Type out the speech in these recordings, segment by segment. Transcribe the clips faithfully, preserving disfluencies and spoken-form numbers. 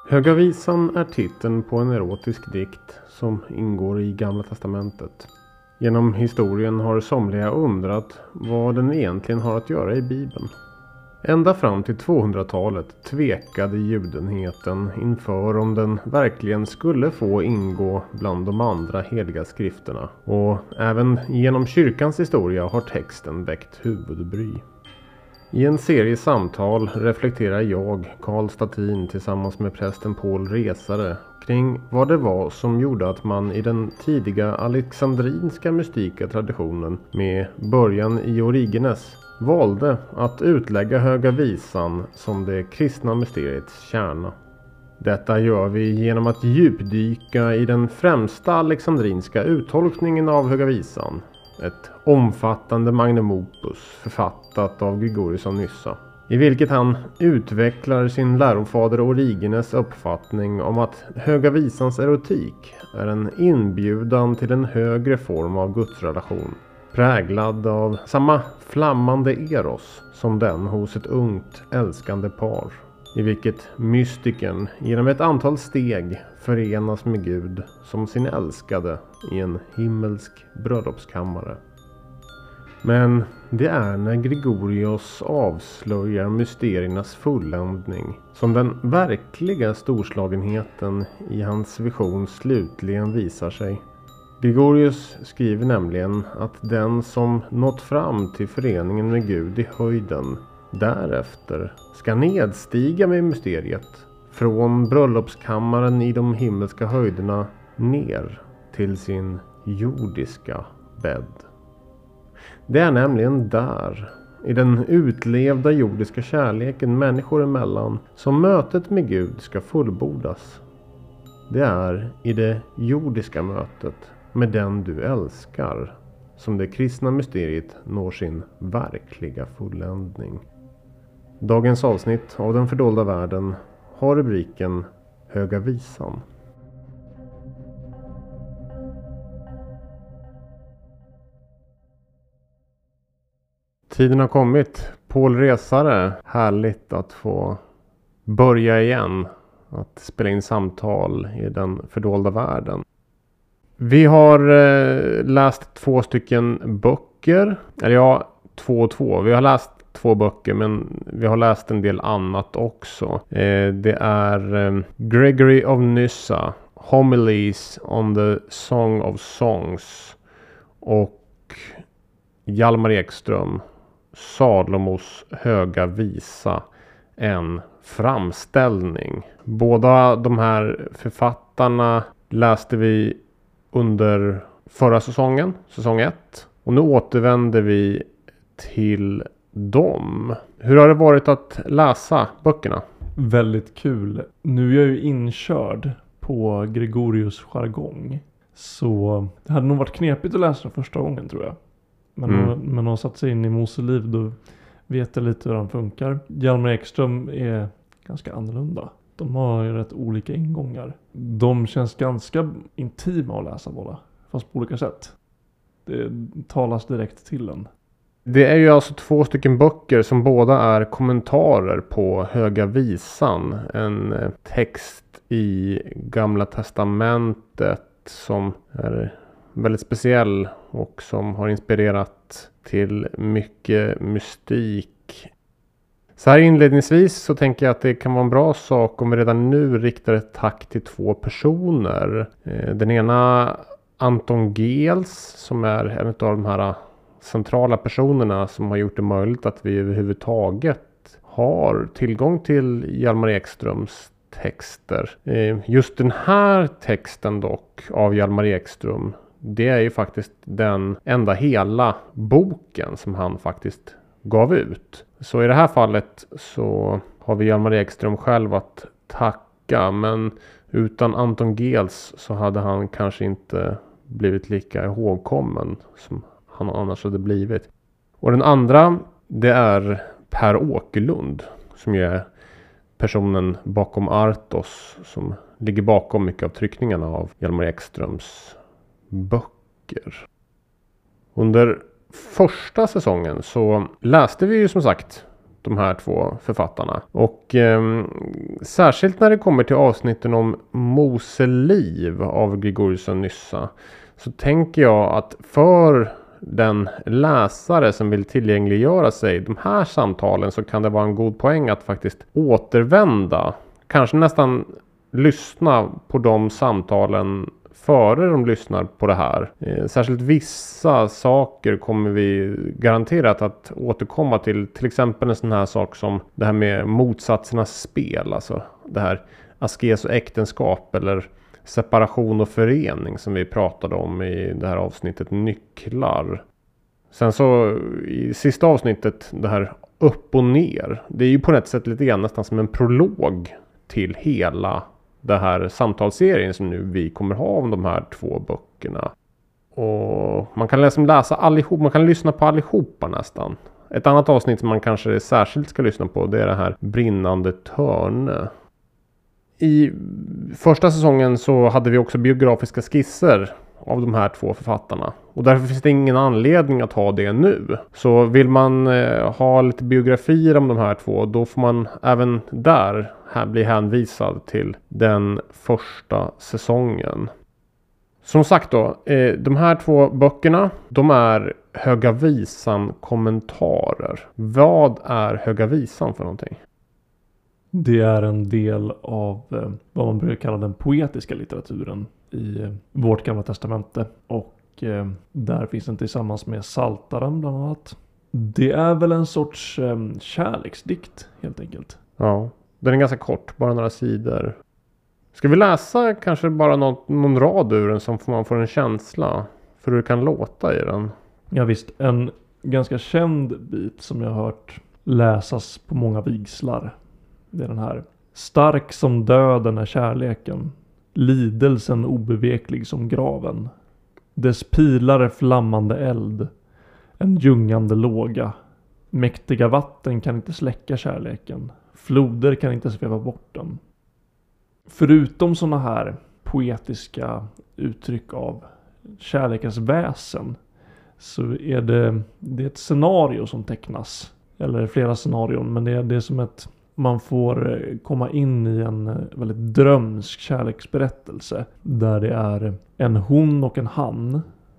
Höga visan är titeln på en erotisk dikt som ingår i Gamla testamentet. Genom historien har somliga undrat vad den egentligen har att göra i Bibeln. Ända fram till tvåhundratalet tvekade judenheten inför om den verkligen skulle få ingå bland de andra heliga skrifterna. Och även genom kyrkans historia har texten väckt huvudbry. I en serie samtal reflekterar jag, Karl Statin, tillsammans med prästen Paul Resare kring vad det var som gjorde att man i den tidiga alexandrinska mystika traditionen med början i Origenes valde att utlägga Höga visan som det kristna mysteriets kärna. Detta gör vi genom att djupdyka i den främsta alexandrinska uttolkningen av Höga visan. Ett omfattande magnum opus författat av Gregorius av Nyssa, i vilket han utvecklar sin lärofader Origenes uppfattning om att Höga visans erotik är en inbjudan till en högre form av gudsrelation, präglad av samma flammande eros som den hos ett ungt älskande par, i vilket mystiken genom ett antal steg förenas med Gud som sin älskade i en himmelsk bröllopskammare. Men det är när Gregorius avslöjar mysteriernas fulländning som den verkliga storslagenheten i hans vision slutligen visar sig. Gregorius skriver nämligen att den som nått fram till föreningen med Gud i höjden därefter ska nedstiga med mysteriet från bröllopskammaren i de himmelska höjderna ner till sin jordiska bädd. Det är nämligen där, i den utlevda jordiska kärleken människor emellan, som mötet med Gud ska fullbordas. Det är i det jordiska mötet med den du älskar som det kristna mysteriet når sin verkliga fulländning. Dagens avsnitt av Den fördolda världen har rubriken Höga visan. Tiden har kommit. Paul Resare, härligt att få börja igen. Att spela in samtal i Den fördolda världen. Vi har eh, läst två stycken böcker. Eller ja, två och två. Vi har läst två böcker, men vi har läst en del annat också. Eh, det är eh, Gregory of Nyssa, Homilies on the Song of Songs, och Hjalmar Ekström, Salomos höga visa, en framställning. Båda de här författarna läste vi under förra säsongen, säsong ett. Och nu återvänder vi till dem. Hur har det varit att läsa böckerna? Väldigt kul. Nu är jag ju inkörd på Gregorius jargong. Så det hade nog varit knepigt att läsa den första gången, tror jag. Men mm. om man har satt sig in i Mose liv, då vet jag lite hur han funkar. Hjalmar Ekström är ganska annorlunda. De har ju rätt olika ingångar. De känns ganska intima att läsa båda, fast på olika sätt. Det talas direkt till en. Det är ju alltså två stycken böcker som båda är kommentarer på Höga visan. En text i Gamla testamentet som är väldigt speciell och som har inspirerat till mycket mystik. Så här inledningsvis så tänker jag att det kan vara en bra sak om vi redan nu riktar ett tack till två personer. Den ena, Anton Geels, som är en av de här centrala personerna som har gjort det möjligt att vi överhuvudtaget har tillgång till Hjalmar Ekströms texter. Just den här texten dock av Hjalmar Ekström, det är ju faktiskt den enda hela boken som han faktiskt gav ut. Så i det här fallet så har vi Hjalmar Ekström själv att tacka, men utan Anton Geels så hade han kanske inte blivit lika ihågkommen som han annars hade blivit. Och den andra, det är Per Åkerlund, som ju är personen bakom Artos, som ligger bakom mycket av tryckningarna av Hjalmar Ekströms böcker. Under första säsongen så läste vi ju som sagt de här två författarna. Och eh, särskilt när det kommer till avsnitten om Moseliv av Gregorius av Nyssa, så tänker jag att för den läsare som vill tillgängliggöra sig de här samtalen, så kan det vara en god poäng att faktiskt återvända. Kanske nästan lyssna på de samtalen före de lyssnar på det här. Eh, särskilt vissa saker kommer vi garanterat att återkomma till. Till exempel en sån här sak som det här med motsatsernas spel. Alltså det här askes och äktenskap eller separation och förening som vi pratade om i det här avsnittet nycklar. Sen så i sista avsnittet, det här upp och ner. Det är ju på ett sätt lite grann nästan som en prolog till hela det här samtalsserien som nu vi kommer ha om de här två böckerna. Och man kan läsa, läsa allihop, man kan lyssna på allihopa nästan. Ett annat avsnitt som man kanske särskilt ska lyssna på, det är det här Brinnande Törne. I första säsongen så hade vi också biografiska skisser av de här två författarna. Och därför finns det ingen anledning att ha det nu. Så vill man eh, ha lite biografier om de här två, då får man även där här bli hänvisad till den första säsongen. Som sagt då, eh, de här två böckerna, de är Höga Visan-kommentarer. Vad är Höga Visan för någonting? Det är en del av eh, vad man brukar kalla den poetiska litteraturen i eh, vårt gamla testamente. Och eh, där finns den tillsammans med Saltaren bland annat. Det är väl en sorts eh, kärleksdikt helt enkelt. Ja, den är ganska kort, bara några sidor. Ska vi läsa kanske bara något, någon rad ur den som man får en känsla för hur det kan låta i den? Ja visst, en ganska känd bit som jag har hört läsas på många vigslar. Det är den här. Stark som döden är kärleken, lidelsen obeveklig som graven. Dess pilar är flammande eld, en ljungande låga. Mäktiga vatten kan inte släcka kärleken, floder kan inte sväva bort den. Förutom såna här poetiska uttryck av kärlekens väsen, så är det, det är ett scenario som tecknas. Eller flera scenarion, men det är, det är som ett... Man får komma in i en väldigt drömsk kärleksberättelse. Där det är en hon och en han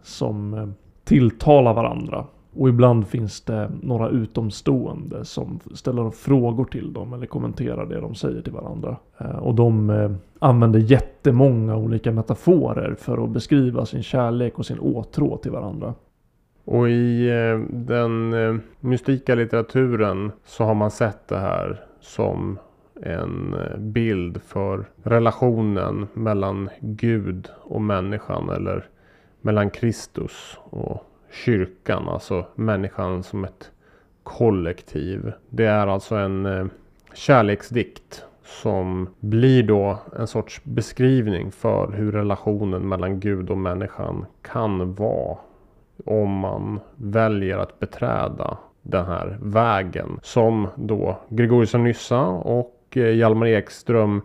som tilltalar varandra. Och ibland finns det några utomstående som ställer frågor till dem eller kommenterar det de säger till varandra. Och de använder jättemånga olika metaforer för att beskriva sin kärlek och sin åtrå till varandra. Och i eh, den eh, mystika litteraturen så har man sett det här som en eh, bild för relationen mellan Gud och människan, eller mellan Kristus och kyrkan, alltså människan som ett kollektiv. Det är alltså en eh, kärleksdikt som blir då en sorts beskrivning för hur relationen mellan Gud och människan kan vara om man väljer att beträda den här vägen som då Gregorius av Nyssa och Hjalmar Ekström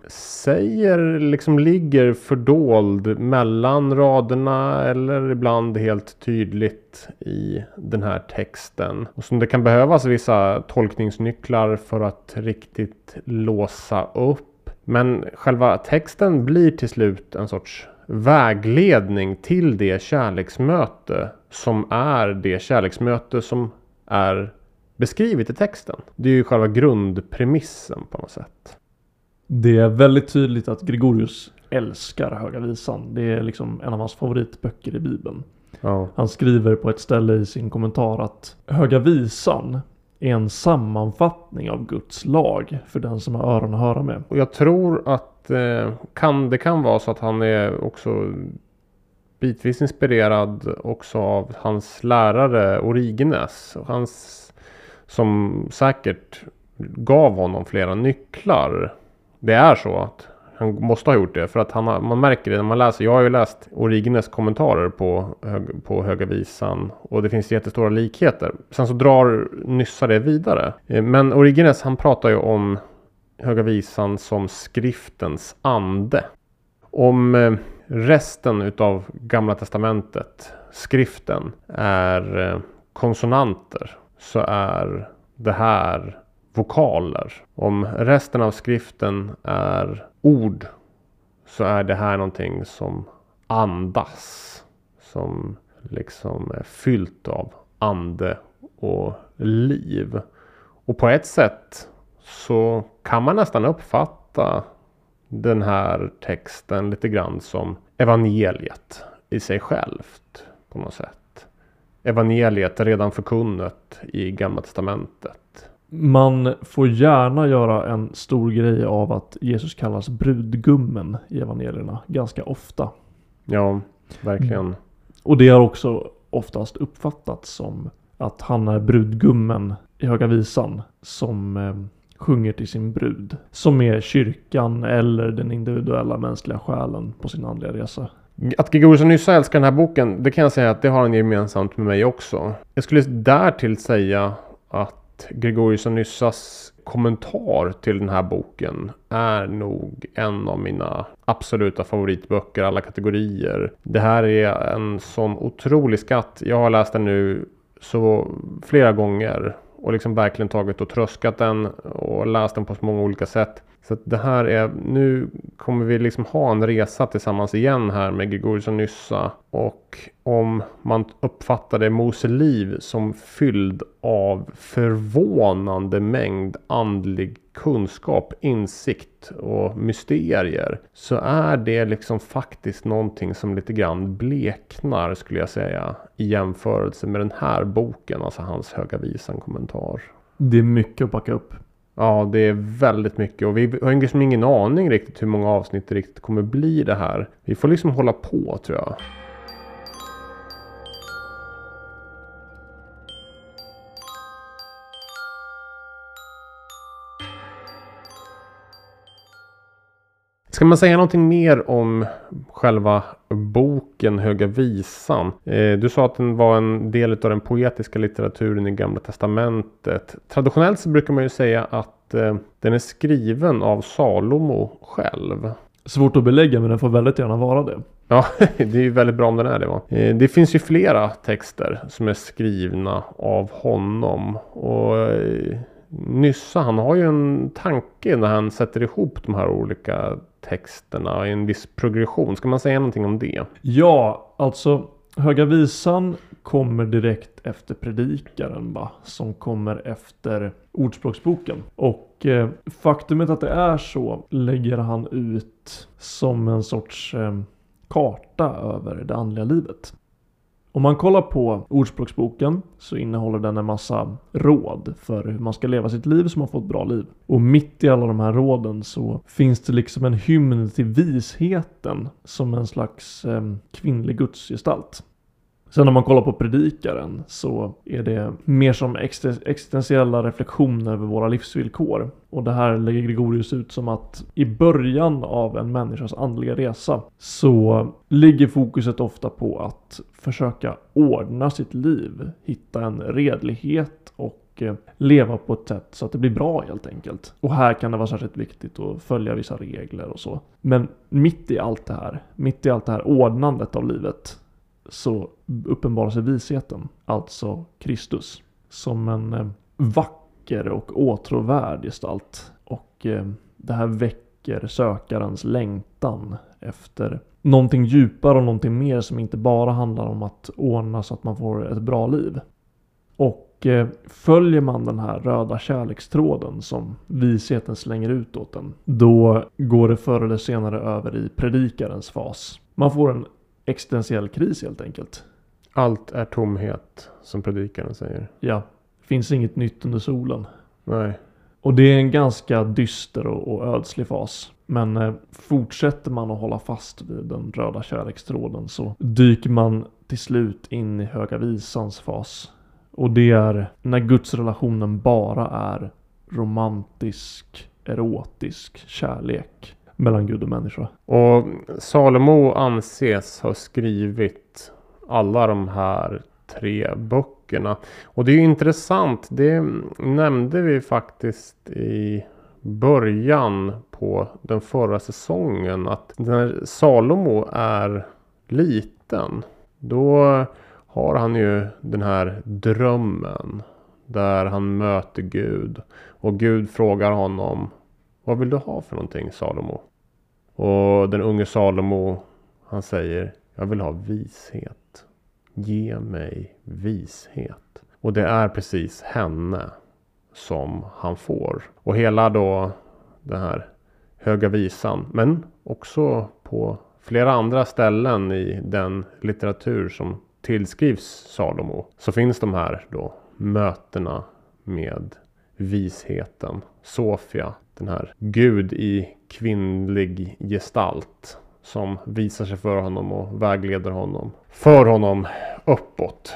säger liksom ligger fördold mellan raderna eller ibland helt tydligt i den här texten. Och som det kan behövas vissa tolkningsnycklar för att riktigt låsa upp. Men själva texten blir till slut en sorts vägledning till det kärleksmöte som är det kärleksmöte som är beskrivet i texten. Det är ju själva grundpremissen på något sätt. Det är väldigt tydligt att Gregorius älskar Höga Visan. Det är liksom en av hans favoritböcker i Bibeln. Ja. Han skriver på ett ställe i sin kommentar att Höga Visan är en sammanfattning av Guds lag för den som har öron att höra med. Och jag tror att eh, kan, det kan vara så att han är också bitvis inspirerad också av hans lärare Origenes. Hans, som säkert gav honom flera nycklar. Det är så att han måste ha gjort det. För att han har, man märker det när man läser. Jag har ju läst Origenes kommentarer på, hög, på Höga Visan. Och det finns jättestora likheter. Sen så drar Nyssa det vidare. Men Origenes, han pratar ju om Höga Visan som skriftens ande. Om resten utav Gamla testamentet, skriften, är konsonanter, så är det här vokaler. Om resten av skriften är ord så är det här någonting som andas. Som liksom är fyllt av ande och liv. Och på ett sätt så kan man nästan uppfatta den här texten lite grann som evangeliet i sig självt på något sätt. Evangeliet är redan förkunnet i Gamla testamentet. Man får gärna göra en stor grej av att Jesus kallas brudgummen i evangelierna ganska ofta. Ja, verkligen. Mm. Och det har också oftast uppfattats som att han är brudgummen i Höga visan som eh, sjunger till sin brud. Som är kyrkan eller den individuella mänskliga själen på sin andliga resa. Att Gregorius av Nyssa älskar den här boken, det kan jag säga att det har han gemensamt med mig också. Jag skulle därtill säga att Gregorius av Nyssas kommentar till den här boken är nog en av mina absoluta favoritböcker, alla kategorier. Det här är en sån otrolig skatt. Jag har läst den nu så flera gånger och liksom verkligen tagit och tröskat den och läst den på så många olika sätt. Så att det här är, nu kommer vi liksom ha en resa tillsammans igen här med Gregorius av Nyssa. Och om man uppfattade Mose liv som fylld av förvånande mängd andlig kunskap, insikt och mysterier, så är det liksom faktiskt någonting som lite grann bleknar, skulle jag säga, i jämförelse med den här boken, alltså hans Höga visan kommentar. Det är mycket att backa upp. Ja, det är väldigt mycket och vi har liksom ingen aning riktigt hur många avsnitt det riktigt kommer bli det här. Vi får liksom hålla på, tror jag. Ska man säga någonting mer om själva boken Höga visan? Eh, du sa att den var en del av den poetiska litteraturen i Gamla testamentet. Traditionellt så brukar man ju säga att eh, den är skriven av Salomo själv. Svårt att belägga, men den får väldigt gärna vara det. Ja, det är ju väldigt bra om den är det, va? Eh, det finns ju flera texter som är skrivna av honom och... Eh, Nyssa, han har ju en tanke när han sätter ihop de här olika texterna i en viss progression. Ska man säga någonting om det? Ja, alltså Höga visan kommer direkt efter Predikaren, va? Som kommer efter Ordspråksboken. Och eh, faktumet att det är så lägger han ut som en sorts eh, karta över det andliga livet. Om man kollar på Ordspråksboken så innehåller den en massa råd för hur man ska leva sitt liv så man får ett bra liv. Och mitt i alla de här råden så finns det liksom en hymn till visheten som en slags eh, kvinnlig gudsgestalt. Sen när man kollar på Predikaren så är det mer som existentiella reflektioner över våra livsvillkor. Och det här lägger Gregorius ut som att i början av en människas andliga resa så ligger fokuset ofta på att försöka ordna sitt liv, hitta en redlighet och leva på ett sätt så att det blir bra helt enkelt. Och här kan det vara särskilt viktigt att följa vissa regler och så. Men mitt i allt det här, mitt i allt det här ordnandet av livet så uppenbarar sig visheten, alltså Kristus, som en eh, vacker och åtråvärd gestalt. Och eh, det här väcker sökarens längtan efter någonting djupare och någonting mer som inte bara handlar om att ordna så att man får ett bra liv. Och eh, följer man den här röda kärlekstråden som visheten slänger ut åt den, då går det förr eller senare över i predikarens fas. Man får en existentiell kris helt enkelt. Allt är tomhet, som predikaren säger. Ja, finns inget nytt under solen. Nej. Och det är en ganska dyster och, och ödslig fas. Men eh, fortsätter man att hålla fast vid den röda kärlekstråden så dyker man till slut in i Höga visans fas. Och det är när gudsrelationen bara är romantisk, erotisk kärlek mellan Gud och människa. Och Salomo anses ha skrivit alla de här tre böckerna. Och det är ju intressant, det nämnde vi faktiskt i början på den förra säsongen, att när Salomo är liten, då har han ju den här drömmen där han möter Gud. Och Gud frågar honom: vad vill du ha för någonting, Salomo? Och den unge Salomo, han säger: jag vill ha vishet. Ge mig vishet. Och det är precis henne som han får. Och hela då den här Höga visan, men också på flera andra ställen i den litteratur som tillskrivs Salomo, så finns de här då mötena med visheten. Sofia, den här Gud i kvinnlig gestalt som visar sig för honom och vägleder honom. För honom uppåt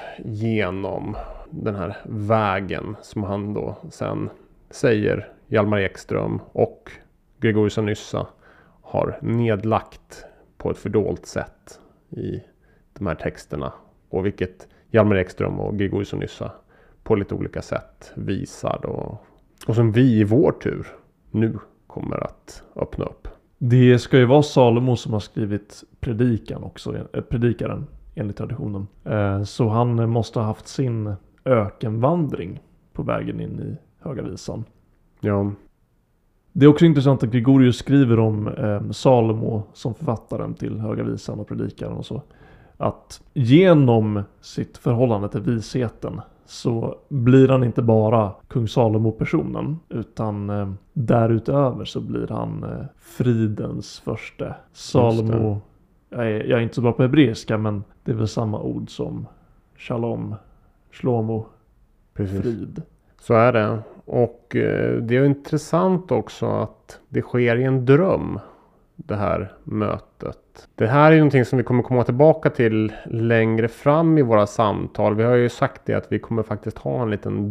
genom den här vägen som han då sen säger Hjalmar Ekström och Gregorius av Nyssa har nedlagt på ett fördolt sätt i de här texterna. Och vilket Hjalmar Ekström och Gregorius av Nyssa på lite olika sätt visar då. Och som vi i vår tur nu kommer att öppna upp. Det ska ju vara Salomo som har skrivit predikan också, eh, predikaren enligt traditionen. Eh, så han måste ha haft sin ökenvandring på vägen in i Höga visan. Ja. Det är också intressant att Gregorius skriver om eh, Salomo som författaren till Höga visan och predikaren och så. Att genom sitt förhållande till visheten så blir han inte bara kung Salomo-personen, utan eh, därutöver så blir han eh, fridens första. Salomo, jag är, jag är inte så bra på hebreiska, men det är väl samma ord som shalom, shlomo, Precis. Frid. Så är det. Och eh, det är intressant också att det sker i en dröm, det här mötet. Det här är ju någonting som vi kommer komma tillbaka till längre fram i våra samtal. Vi har ju sagt det att vi kommer faktiskt ha en liten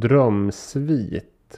drömsvit.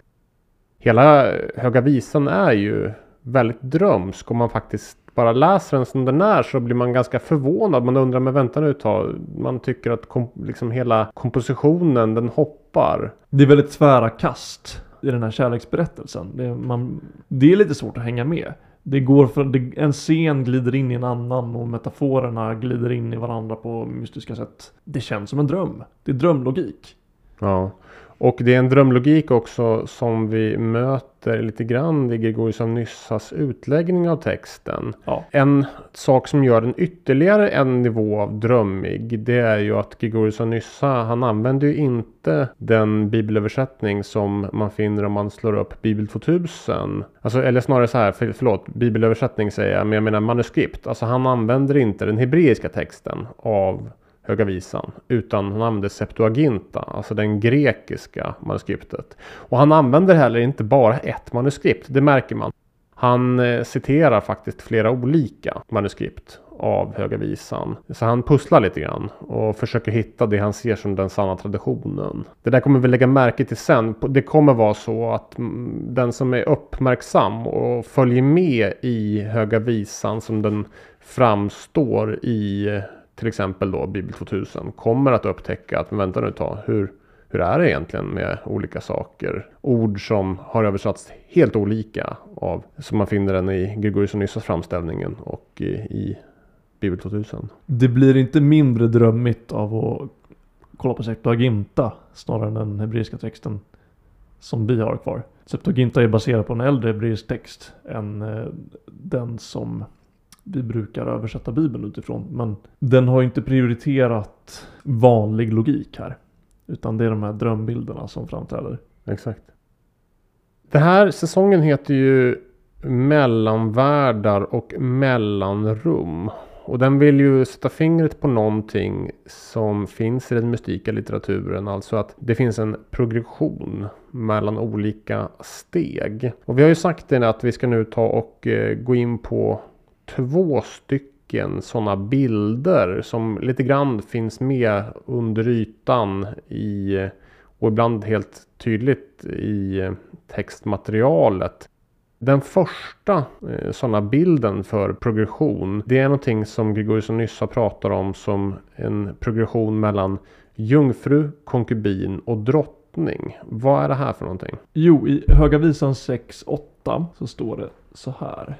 Hela Höga visan är ju väldigt drömsk. Om man faktiskt bara läser den som den är så blir man ganska förvånad. Man undrar, men vänta nu ett tag. Man tycker att kom, liksom hela kompositionen, den hoppar. Det är väldigt tvära kast i den här kärleksberättelsen. Det är, man, det är lite svårt att hänga med. Det går för, det, en scen glider in i en annan och metaforerna glider in i varandra på mystiska sätt. Det känns som en dröm. Det är drömlogik. Ja, och det är en drömlogik också som vi möter lite grann i Gregorius av Nyssas utläggning av texten. Ja. En sak som gör den ytterligare en nivå av drömmig, det är ju att Gregorius av Nyssa, han använder ju inte den bibelöversättning som man finner om man slår upp Bibel tvåtusen. Alltså, eller snarare så här, för, förlåt, bibelöversättning säger jag, men jag menar manuskript. Alltså han använder inte den hebreiska texten av Höga visan, utan han använder Septuaginta, alltså den grekiska manuskriptet. Och han använder heller inte bara ett manuskript, det märker man. Han eh, citerar faktiskt flera olika manuskript av Höga visan. Så han pusslar lite grann och försöker hitta det han ser som den sanna traditionen. Det där kommer vi lägga märke till sen. Det kommer vara så att den som är uppmärksam och följer med i Höga visan som den framstår i till exempel då Bibel tvåtusen kommer att upptäcka att, men vänta nu ta, hur, hur är det egentligen med olika saker? Ord som har översatts helt olika av, som man finner den i Gregorius av Nyssas framställningen och i, i Bibel tvåtusen. Det blir inte mindre drömmigt av att kolla på Septuaginta snarare än den hebreiska texten som vi har kvar. Septuaginta är baserad på en äldre hebreisk text än eh, den som vi brukar översätta Bibeln utifrån. Men den har inte prioriterat vanlig logik här. Utan det är de här drömbilderna som framträder. Exakt. Den här säsongen heter ju Mellanvärldar och mellanrum. Och den vill ju sätta fingret på någonting som finns i den mystika litteraturen. Alltså att det finns en progression mellan olika steg. Och vi har ju sagt det att vi ska nu ta och eh, gå in på två stycken sådana bilder som lite grann finns med under ytan i, och ibland helt tydligt i textmaterialet. Den första eh, sådana bilden för progression, det är någonting som Gregorius av Nyssa pratar om som en progression mellan jungfru, konkubin och drottning. Vad är det här för någonting? Jo, i Höga visan sex åtta så står det så här.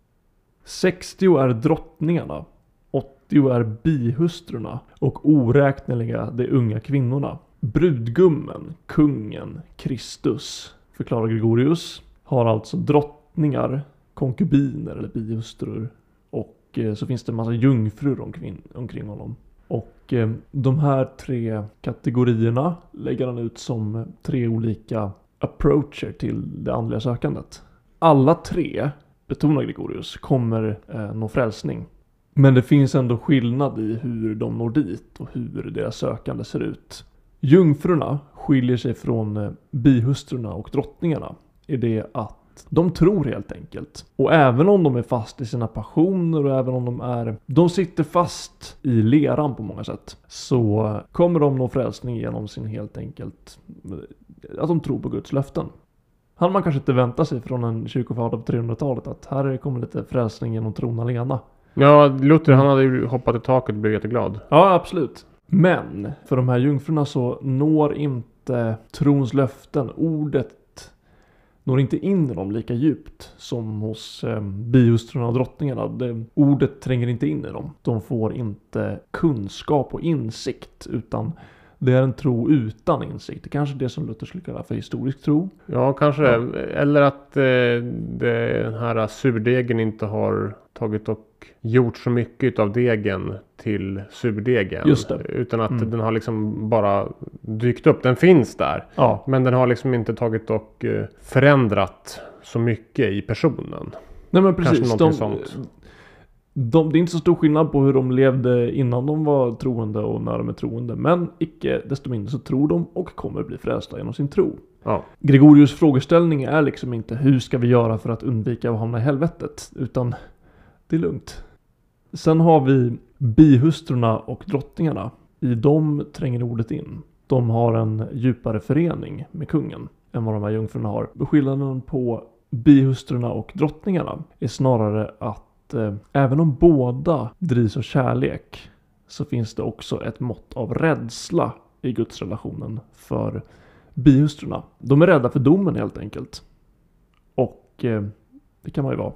sextio är drottningarna, åttio är bihustrurna och oräkneliga de unga kvinnorna. brudgummen, kungen, Kristus, förklarar Gregorius, har alltså drottningar, konkubiner eller bihustrur. Och eh, så finns det en massa jungfrur omkring, omkring honom. Och eh, de här tre kategorierna lägger han ut som tre olika approacher till det andliga sökandet. Alla tre, betonar Gregorius, kommer eh, nå frälsning. Men det finns ändå skillnad i hur de når dit och hur deras sökande ser ut. Jungfrurna skiljer sig från eh, bihustrurna och drottningarna i det att de tror helt enkelt. Och även om de är fast i sina passioner och även om de är de sitter fast i leran på många sätt, så kommer de nå frälsning genom sin helt enkelt att de tror på Guds löften. Han man kanske inte vänta sig från en kyrkofader på trehundratalet att här kommer lite frälsning genom tron alena. Ja, Luther han hade ju hoppat i taket och blivit jätteglad. Ja, absolut. Men för de här jungfrurna så når inte trons löften, ordet når inte in i dem lika djupt som hos eh, bihustrurna och drottningarna. Det, ordet tränger inte in i dem. De får inte kunskap och insikt, utan det är en tro utan insikt. Det är kanske det som Luther skulle kalla för historisk tro. Ja, kanske ja. Det. Eller att eh, den här surdegen inte har tagit och gjort så mycket av degen till surdegen. Just det. Utan att Mm. den har liksom bara dykt upp. Den finns där. Ja. Men den har liksom inte tagit och eh, förändrat så mycket i personen. Nej, men precis. Kanske någonting de, sånt. De, det är inte så stor skillnad på hur de levde innan de var troende och när de är troende. Men icke desto mindre så tror de och kommer bli frälsta genom sin tro. Ja. Gregorius frågeställning är liksom inte hur ska vi göra för att undvika att hamna i helvetet, utan det är lugnt. Sen har vi bihustrurna och drottningarna. I dem tränger ordet in. De har en djupare förening med kungen än vad de här jungfrurna har. Skillnaden på bihustrurna och drottningarna är snarare att eh, även om båda drivs av kärlek så finns det också ett mått av rädsla i gudsrelationen för bihustrurna. De är rädda för domen helt enkelt. Och eh, det kan man ju vara.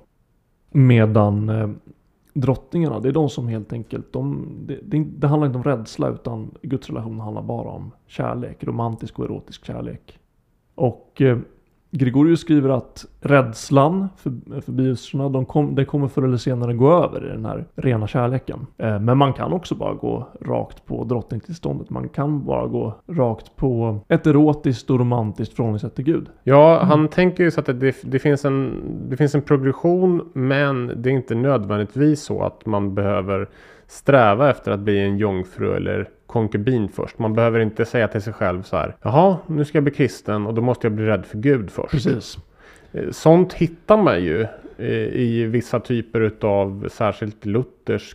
Medan eh, drottningarna, det är de som helt enkelt, de, det, det, det handlar inte om rädsla, utan gudsrelationen handlar bara om kärlek, romantisk och erotisk kärlek. Och eh, Gregorius skriver att rädslan för, för bihustrurna, de kom, det kommer förr eller senare gå över i den här rena kärleken. Eh, men man kan också bara gå rakt på drottningtillståndet. Man kan bara gå rakt på ett erotiskt och romantiskt förhållningssätt till Gud. Ja, mm. han tänker ju så att det, det, finns en, det finns en progression, men det är inte nödvändigtvis så att man behöver sträva efter att bli en jungfru eller konkubin först. Man behöver inte säga till sig själv så här: jaha, nu ska jag bli kristen och då måste jag bli rädd för Gud först. Precis. Sånt hittar man ju i vissa typer av särskilt luthersk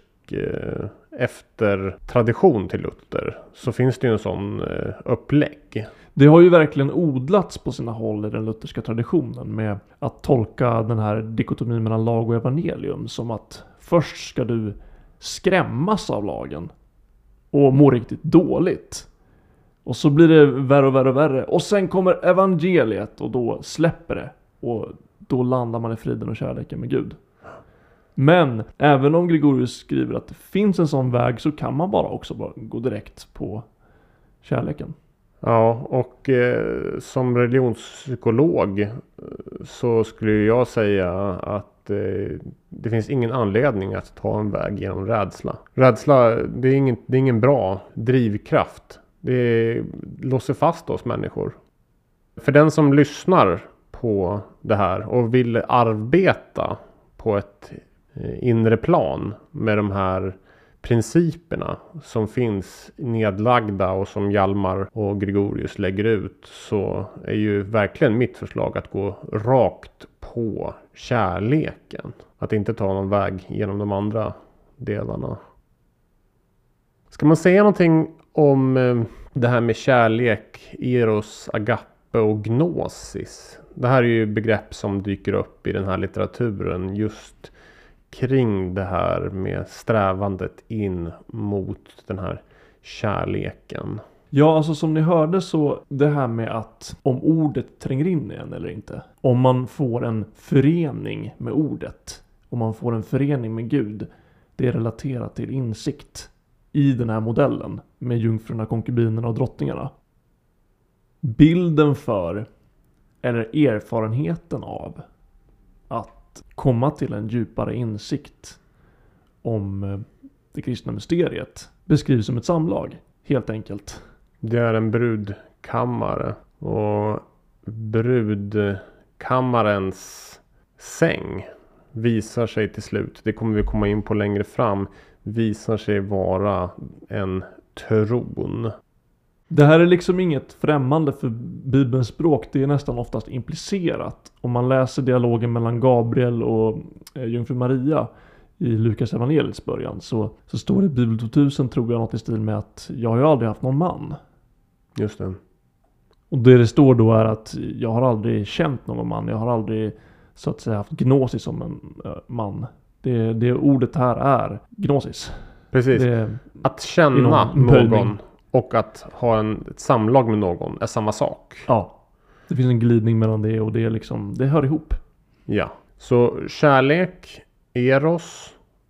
efter tradition till Luther. Så finns det ju en sån upplägg. Det har ju verkligen odlats på sina håll i den lutherska traditionen med att tolka den här dikotomin mellan lag och evangelium som att först ska du skrämmas av lagen och må riktigt dåligt. Och så blir det värre och värre och värre. Och sen kommer evangeliet och då släpper det. Och då landar man i friden och kärleken med Gud. Men även om Gregorius skriver att det finns en sån väg, så kan man bara också bara gå direkt på kärleken. Ja, och eh, som religionspsykolog eh, så skulle jag säga att eh, det finns ingen anledning att ta en väg genom rädsla. Rädsla, det är ingen, det är ingen bra drivkraft. Det låser fast oss människor. För den som lyssnar på det här och vill arbeta på ett eh, inre plan med de här principerna som finns nedlagda och som Hjalmar och Gregorius lägger ut, så är ju verkligen mitt förslag att gå rakt på kärleken. Att inte ta någon väg genom de andra delarna. Ska man säga någonting om eh, det här med kärlek, eros, agape och gnosis? Det här är ju begrepp som dyker upp i den här litteraturen just kring det här med strävandet in mot den här kärleken. Ja, alltså som ni hörde, så det här med att om ordet tränger in i en eller inte. Om man får en förening med ordet, om man får en förening med Gud, det är relaterat till insikt i den här modellen med jungfrurna, konkubinerna och drottningarna. bilden för eller erfarenheten av att komma till en djupare insikt om det kristna mysteriet beskrivs som ett samlag, helt enkelt. Det är en brudkammare, och brudkammarens säng visar sig till slut, det kommer vi komma in på längre fram, visar sig vara en tron. Det här är liksom inget främmande för Bibelns språk. Det är nästan oftast implicerat. Om man läser dialogen mellan Gabriel och eh, jungfru Maria i Lukas evangeliets början, så, så står det i Bibel tvåtusen, tror jag, något i stil med att jag har ju aldrig haft någon man. Just det. Och det det står då är att jag har aldrig känt någon man. Jag har aldrig, så att säga, haft gnosis som en uh, man. Det, det ordet här är gnosis. Precis. Det, att känna någon och att ha en, ett samlag med någon är samma sak. Ja. Det finns en glidning mellan det, och det är liksom, det hör ihop. Ja. Så kärlek, eros,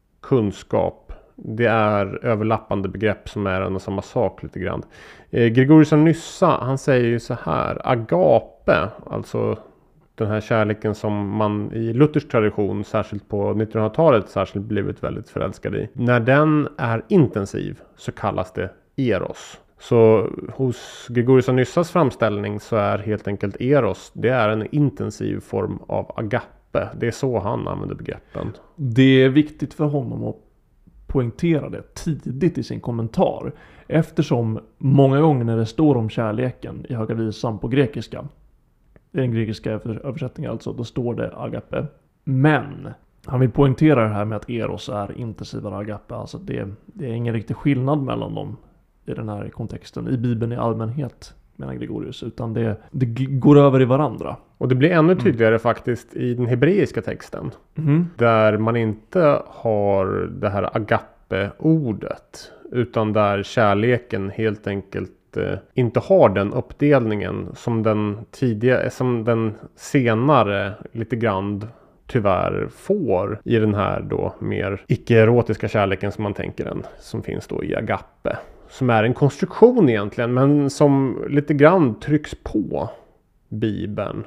kunskap, det är överlappande begrepp som är en och samma sak lite grann. Eh, Gregorius av Nyssa, han säger ju så här: agape, alltså den här kärleken som man i luthersk tradition, särskilt på nittonhundratalet, särskilt blivit väldigt förälskad i. När den är intensiv så kallas det eros. Så hos Gregorius av Nyssas framställning så är helt enkelt eros, det är en intensiv form av agape. Det är så han använder begreppen. Det är viktigt för honom att poängtera det tidigt i sin kommentar. Eftersom många gånger när det står om kärleken i Höga Visan på grekiska, det är den grekiska översättningen alltså, då står det agape. Men han vill poängtera det här med att eros är intensivare agape. Alltså det, det är ingen riktig skillnad mellan dem i den här kontexten. I Bibeln i allmänhet, menar Gregorius. Utan det, det går över i varandra. Och det blir ännu tydligare mm. faktiskt i den hebreiska texten. Mm. Där man inte har det här agape-ordet. Utan där kärleken helt enkelt eh, inte har den uppdelningen som den tidiga, som den senare lite grann tyvärr får i den här då mer icke-erotiska kärleken som man tänker den, som finns då i agape. Som är en konstruktion egentligen, men som lite grann trycks på Bibeln.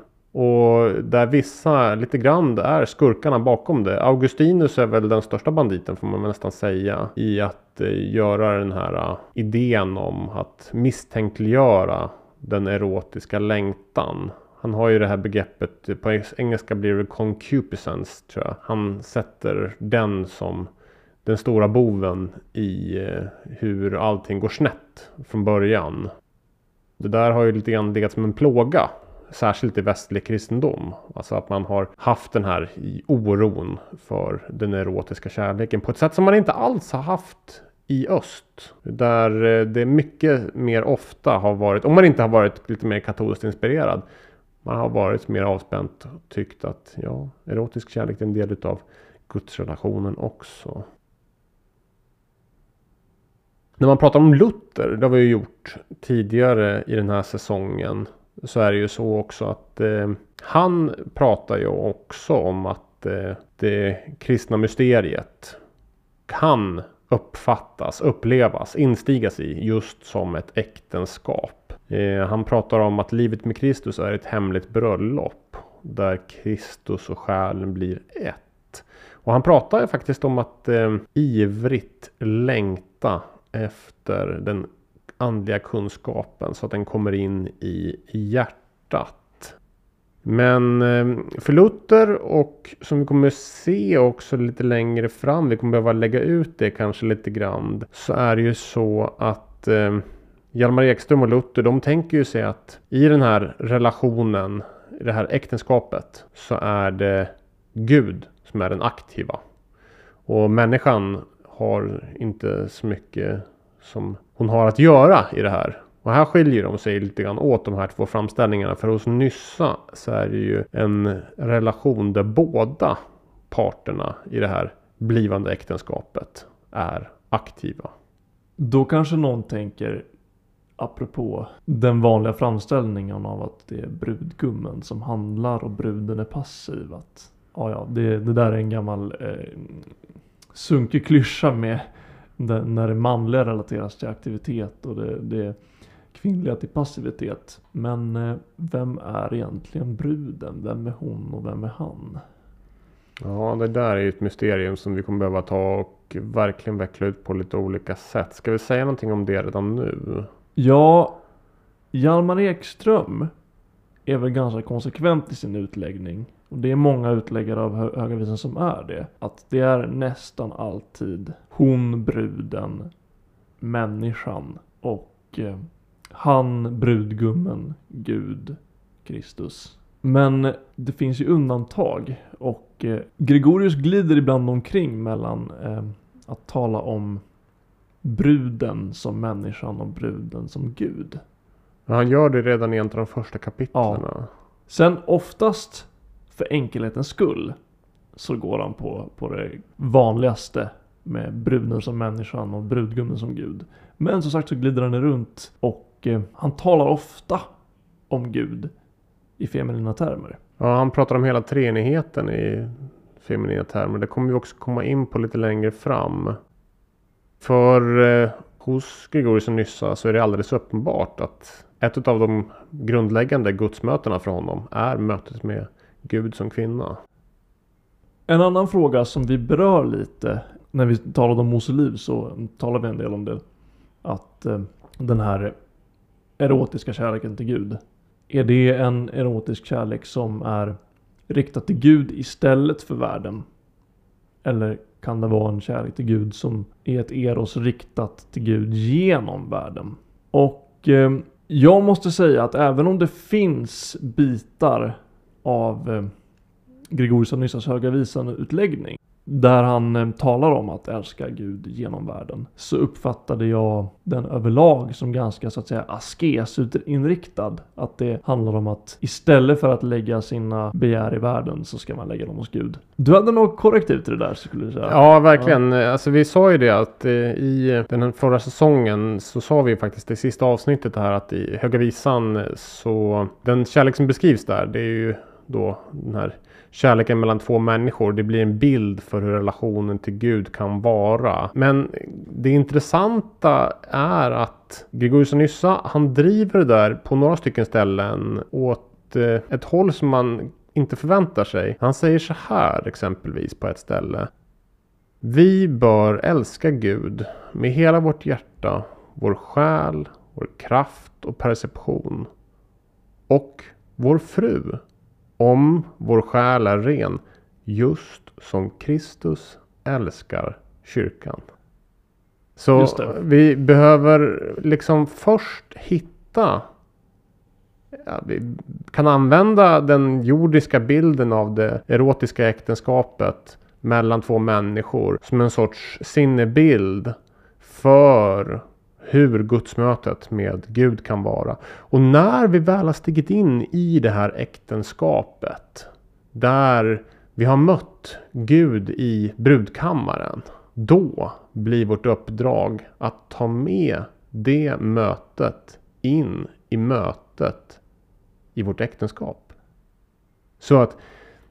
Och där vissa lite grann är skurkarna bakom det. Augustinus är väl den största banditen, får man nästan säga, i att eh, göra den här uh, idén om att misstänkliggöra den erotiska längtan. Han har ju det här begreppet, på engelska blir det concupiscence, tror jag. Han sätter den som den stora boven i eh, hur allting går snett från början. Det där har ju lite grann legat som en plåga, särskilt i västlig kristendom. Alltså att man har haft den här oron för den erotiska kärleken på ett sätt som man inte alls har haft i öst. Där det mycket mer ofta har varit, om man inte har varit lite mer katolskt inspirerad, man har varit mer avspänt och tyckt att ja, erotisk kärlek är en del av gudsrelationen också. När man pratar om Luther, det har vi ju gjort tidigare i den här säsongen, så är det ju så också att eh, han pratar ju också om att eh, det kristna mysteriet kan uppfattas, upplevas, instigas i just som ett äktenskap. Eh, han pratar om att livet med Kristus är ett hemligt bröllop där Kristus och själen blir ett. Och han pratar ju faktiskt om att eh, ivrigt längta efter den andliga kunskapen så att den kommer in i, i hjärtat. Men eh, för Luther, och som vi kommer se också lite längre fram, vi kommer behöva lägga ut det kanske lite grann, så är det ju så att eh, Hjalmar Ekström och Luther, de tänker ju sig att i den här relationen, i det här äktenskapet, så är det Gud som är den aktiva. Och människan har inte så mycket som hon har att göra i det här. Och här skiljer de sig lite grann åt, de här två framställningarna. För hos Nyssa så är det ju en relation där båda parterna i det här blivande äktenskapet är aktiva. Då kanske någon tänker, apropå den vanliga framställningen av att det är brudgummen som handlar och bruden är passiv. Att ja, ja, det, det där är en gammal eh, sunkig klyscha med det, när det manliga relateras till aktivitet och det, det kvinnliga till passivitet. Men eh, vem är egentligen bruden? Vem är hon och vem är han? Ja, det där är ju ett mysterium som vi kommer behöva ta och verkligen veckla ut på lite olika sätt. Ska vi säga någonting om det redan nu? Ja, Hjalmar Ekström är väl ganska konsekvent i sin utläggning. Och det är många utläggare av Hö- Höga Visan som är det. Att det är nästan alltid hon, bruden, människan och eh, han, brudgummen, Gud, Kristus. Men det finns ju undantag och eh, Gregorius glider ibland omkring mellan eh, att tala om bruden som människan och bruden som Gud. Han gör det redan i en av de första kapitlen. Ja. Sen oftast för enkelhetens skull så går han på, på det vanligaste med bruden som människan och brudgummen som Gud. Men som sagt så glider han runt och eh, han talar ofta om Gud i feminina termer. Ja, han pratar om hela treenigheten i feminina termer. Det kommer vi också komma in på lite längre fram. För eh, hos Gregorius och Nyssa så är det alldeles uppenbart att ett av de grundläggande gudsmötena för honom är mötet med Gud som kvinna. En annan fråga som vi berör lite när vi talade om Mose liv så talar vi en del om det. Att eh, den här erotiska kärleken till Gud. Är det en erotisk kärlek som är riktad till Gud istället för världen? Eller kan det vara en kärlek till Gud som är ett eros riktat till Gud genom världen? Och eh, jag måste säga att även om det finns bitar av eh, Gregorius av Nyssas Höga Visan-utläggning där han eh, talar om att älska Gud genom världen, så uppfattade jag den överlag som ganska så att säga askesinriktad. Att det handlar om att istället för att lägga sina begär i världen så ska man lägga dem hos Gud. Du hade något korrektivt till det där, skulle du säga? Ja, verkligen. Ja. Alltså, vi sa ju det att eh, i den förra säsongen så sa vi faktiskt i sista avsnittet här att i Höga Visan så den kärlek som beskrivs där, det är ju då den här kärleken mellan två människor. Det blir en bild för hur relationen till Gud kan vara. Men det intressanta är att Gregorius av Nyssa, han driver det där på några stycken ställen åt eh, ett håll som man inte förväntar sig. Han säger så här exempelvis på ett ställe: vi bör älska Gud med hela vårt hjärta, vår själ, vår kraft och perception. Och vår fru, om vår själ är ren, just som Kristus älskar kyrkan. Så vi behöver liksom först hitta, ja, vi kan använda den jordiska bilden av det erotiska äktenskapet mellan två människor som en sorts sinnebild för hur gudsmötet med Gud kan vara. Och när vi väl har stigit in i det här äktenskapet, där vi har mött Gud i brudkammaren, då blir vårt uppdrag att ta med det mötet in i mötet i vårt äktenskap. Så att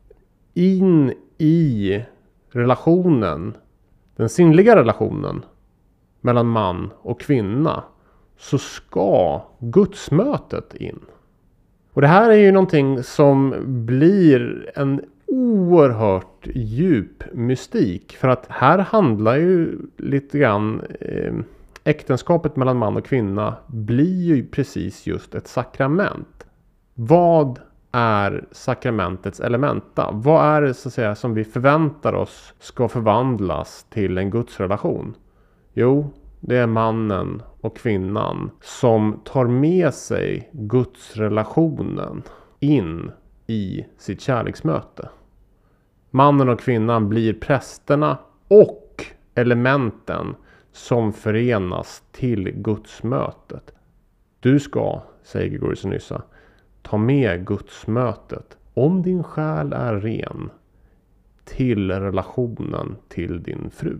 in i relationen, den sinnliga relationen mellan man och kvinna, så ska gudsmötet in. Och det här är ju någonting som blir en oerhört djup mystik. För att här handlar ju lite grann eh, äktenskapet mellan man och kvinna blir ju precis just ett sakrament. Vad är sakramentets elementa? Vad är det så att säga som vi förväntar oss ska förvandlas till en gudsrelation? Jo, det är mannen och kvinnan som tar med sig gudsrelationen in i sitt kärleksmöte. Mannen och kvinnan blir prästerna och elementen som förenas till gudsmötet. Du ska, säger Gregorius av Nyssa, ta med gudsmötet, om din själ är ren, till relationen till din fru.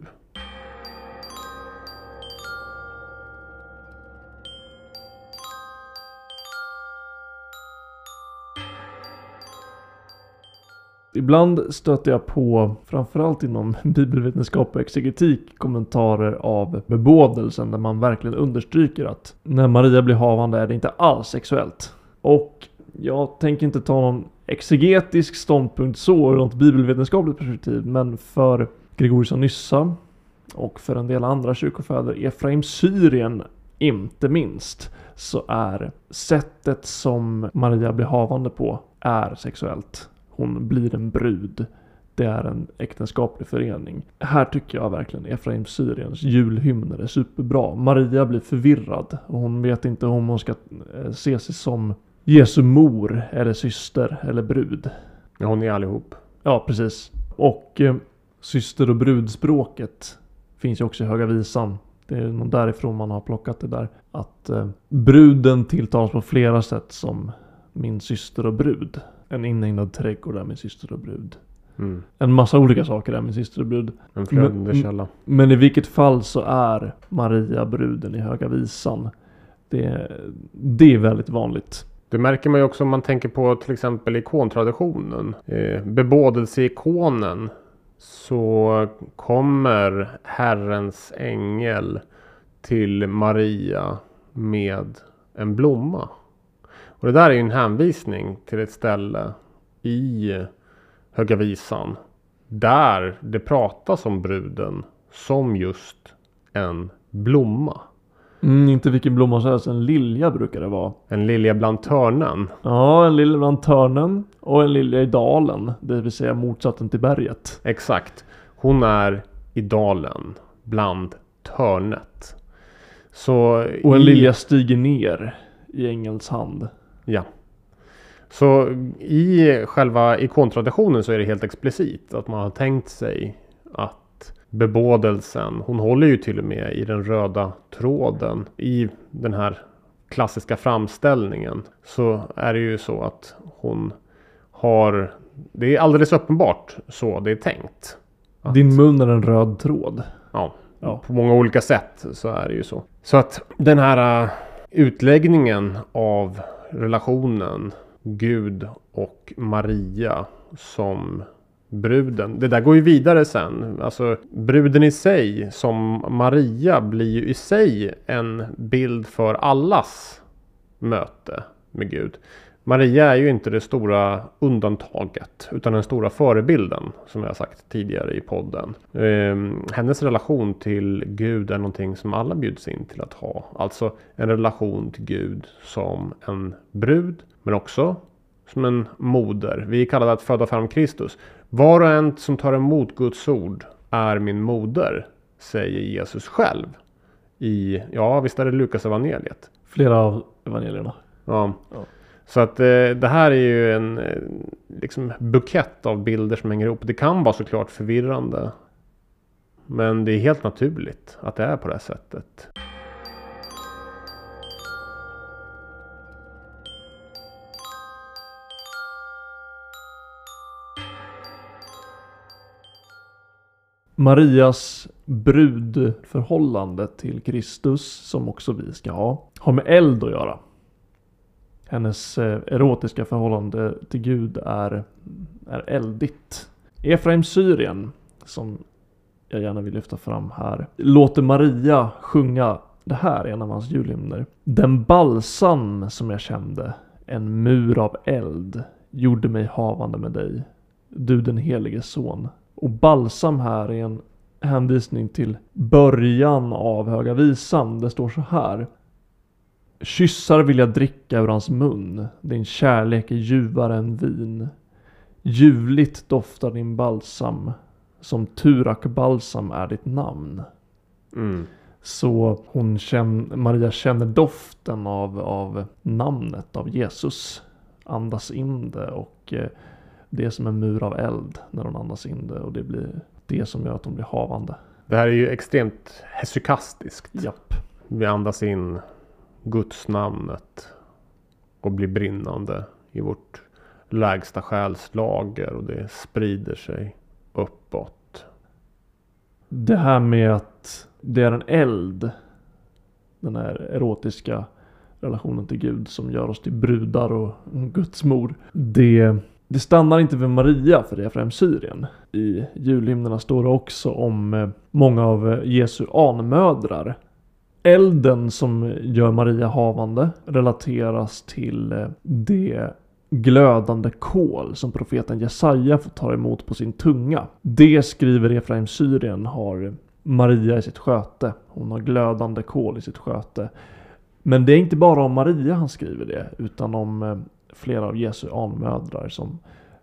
Ibland stöter jag på, framförallt inom bibelvetenskap och exegetik, kommentarer av bebådelsen där man verkligen understryker att när Maria blir havande är det inte alls sexuellt. Och jag tänker inte ta någon exegetisk ståndpunkt så ur något bibelvetenskapligt perspektiv, men för Gregorius av Nyssa och för en del andra kyrkofäder, Efraim Syrien inte minst, så är sättet som Maria blir havande på är sexuellt. Hon blir en brud. Det är en äktenskaplig förening. Här tycker jag verkligen Efraim Syriens julhymner är superbra. Maria blir förvirrad och hon vet inte om hon ska se sig som Jesu mor eller syster eller brud. Ja, hon är allihop. Ja, precis. Och eh, syster- och brudspråket finns ju också i Höga Visan. Det är nog därifrån man har plockat det där. Att eh, bruden tilltalas på flera sätt som min syster och brud. En inägnad trädgård är min syster och brud. Mm. En massa olika saker är min syster och brud. En flödande källa. Men i vilket fall så är Maria bruden i Höga Visan. Det, det är väldigt vanligt. Det märker man ju också om man tänker på till exempel ikontraditionen. Eh, bebådelseikonen, så kommer Herrens ängel till Maria med en blomma. Och det där är ju en hänvisning till ett ställe i Höga Visan där det pratas om bruden som just en blomma. Mm, inte vilken blomma så helst, en lilja brukar det vara. En lilja bland törnen. Ja, en lilja bland törnen och en lilja i dalen, det vill säga motsatsen till berget. Exakt. Hon är i dalen bland törnet. Så och en i... lilja stiger ner i ängels hand. Ja. Så i själva ikontraditionen så är det helt explicit att man har tänkt sig att bebådelsen, hon håller ju till och med i den röda tråden i den här klassiska framställningen, så är det ju så att hon har, det är alldeles uppenbart så det är tänkt. Att, din mun är en röd tråd. Ja, ja, på många olika sätt så är det ju så. Så att den här uh, utläggningen av relationen Gud och Maria som bruden, det där går ju vidare sen. Alltså bruden i sig som Maria blir ju i sig en bild för allas möte med Gud. Maria är ju inte det stora undantaget utan den stora förebilden, som jag har sagt tidigare i podden. Eh, hennes relation till Gud är någonting som alla bjuds in till att ha. Alltså en relation till Gud som en brud, men också som en moder. Vi kallar det att föda fram Kristus. Var och en som tar emot Guds ord är min moder, säger Jesus själv. I, ja, visst är det Lukas evangeliet. Flera av evangelierna. Ja. ja. Så att eh, det här är ju en eh, liksom bukett av bilder som hänger ihop. Det kan vara såklart förvirrande. Men det är helt naturligt att det är på det här sättet. Marias brudförhållande till Kristus, som också vi ska ha, har med eld att göra. Hennes erotiska förhållande till Gud är, är eldigt. Efraim Syrien, som jag gärna vill lyfta fram här, låter Maria sjunga det här i en av hans julhymner. Den balsam som jag kände, en mur av eld, gjorde mig havande med dig, du den helige son. Och balsam här är en hänvisning till början av Höga Visan. Det står så här: kyssar vill jag dricka ur hans mun, din kärlek är ljuvare än vin. Ljuvligt doftar din balsam, som Turak-balsam är ditt namn. Mm. Så hon känner, Maria känner doften av, av namnet av Jesus. Andas in det, och eh, det är som en mur av eld när hon andas in det, och det blir det som gör att hon blir havande. Det här är ju extremt hesykastiskt. Japp. Vi andas in Guds namnet och blir brinnande i vårt lägsta själslager, och det sprider sig uppåt. Det här med att det är en eld, den här erotiska relationen till Gud, som gör oss till brudar och Guds mor. Det Det stannar inte vid Maria för Efraim Syrien. I julhymnerna står det också om många av Jesu anmödrar. Elden som gör Maria havande relateras till det glödande kol som profeten Jesaja får ta emot på sin tunga. Det, skriver Efraim Syrien, har Maria i sitt sköte. Hon har glödande kol i sitt sköte. Men det är inte bara om Maria han skriver det, utan om flera av Jesu anmödrar som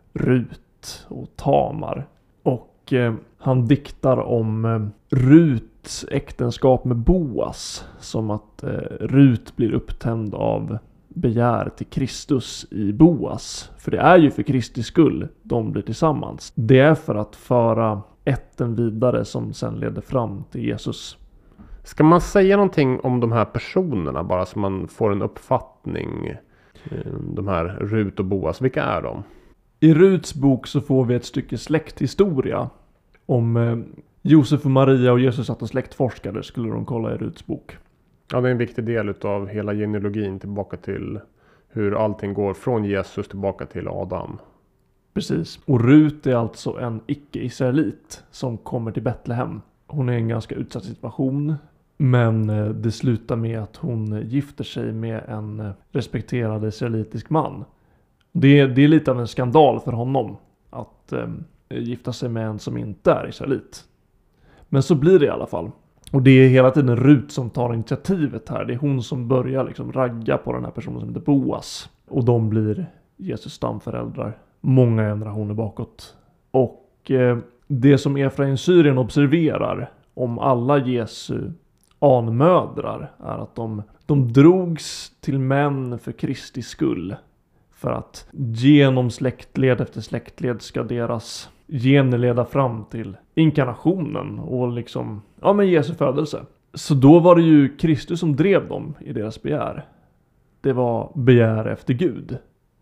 Rut och Tamar. Och eh, han diktar om eh, Ruts äktenskap med Boas, som att eh, Rut blir upptänd av begär till Kristus i Boas. För det är ju för Kristi skull de blir tillsammans. Det är för att föra ätten vidare som sen leder fram till Jesus. Ska man säga någonting om de här personerna bara så man får en uppfattning? De här Rut och Boas, vilka är de? I Ruts bok så får vi ett stycke släkthistoria. Om eh, Josef och Maria och Jesus satt och släktforskade skulle de kolla i Ruts bok. Ja, det är en viktig del av hela genealogin tillbaka till hur allting går från Jesus tillbaka till Adam. Precis. Och Rut är alltså en icke-israelit som kommer till Betlehem. Hon är i en ganska utsatt situation. Men det slutar med att hon gifter sig med en respekterad israelitisk man. Det, det är lite av en skandal för honom att eh, gifta sig med en som inte är israelit. Men så blir det i alla fall. Och det är hela tiden Rut som tar initiativet här. Det är hon som börjar liksom ragga på den här personen som heter Boas. Och de blir Jesus stamföräldrar. Många generationer bakåt. Och eh, det som Efraim Syrien observerar om alla Jesu anmödrar är att de, de drogs till män för Kristi skull. För att genom släktled efter släktled ska deras gener leda fram till inkarnationen och liksom, ja men Jesu födelse. Så då var det ju Kristus som drev dem i deras begär. Det var begär efter Gud.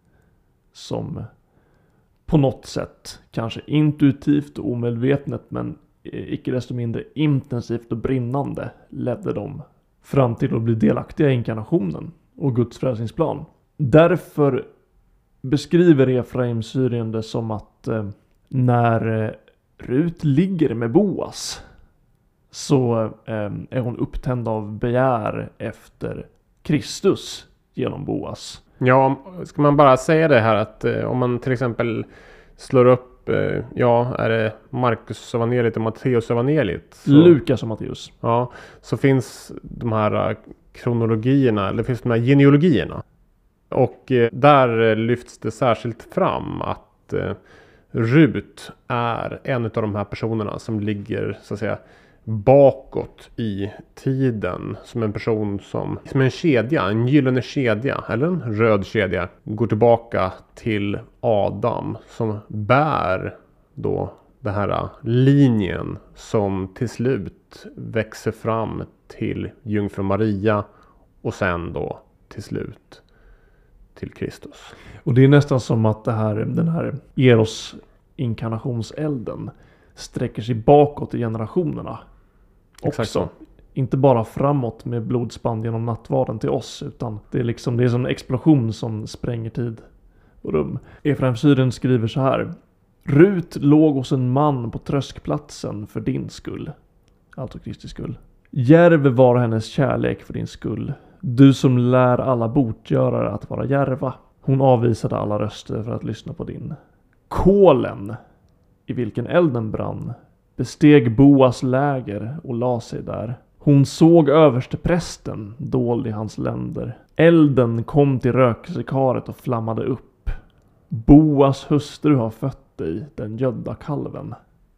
Som på något sätt, kanske intuitivt och omedvetet, men icke desto mindre intensivt och brinnande, ledde dem fram till att bli delaktiga i inkarnationen och Guds frälsningsplan. Därför beskriver Efraim Syrien det som att eh, när eh, Rut ligger med Boas så eh, är hon upptänd av begär efter Kristus genom Boas. Ja, ska man bara säga det här att eh, om man till exempel slår upp, eh, ja, är det Markus evangeliet och Matteus evangeliet? Så, Lukas och Matteus. Ja, så finns de här eh, kronologierna, eller finns de här genealogierna. Och eh, där lyfts det särskilt fram att eh, Rut är en av de här personerna som ligger så att säga bakåt i tiden, som en person som, som en kedja, en gyllene kedja eller en röd kedja, går tillbaka till Adam som bär då den här linjen som till slut växer fram till jungfru Maria och sen då till slut till Kristus. Och det är nästan som att det här, den här Eros inkarnationselden sträcker sig bakåt i generationerna. Exakt så. Inte bara framåt med blodsband genom nattvarden till oss, utan det är liksom det är som en explosion som spränger tid och rum. Efraim Syrien skriver så här: Rut låg hos en man på tröskplatsen för din skull, alltså Kristi skull. Järv var hennes kärlek för din skull, du som lär alla botgörare att vara järva. Hon avvisade alla röster för att lyssna på din. Kolen i vilken elden brann besteg Boas läger och la sig där. Hon såg översteprästen dold i hans länder. Elden kom till rökelsekaret och flammade upp. Boas hustru har fött dig, den gödda kalven.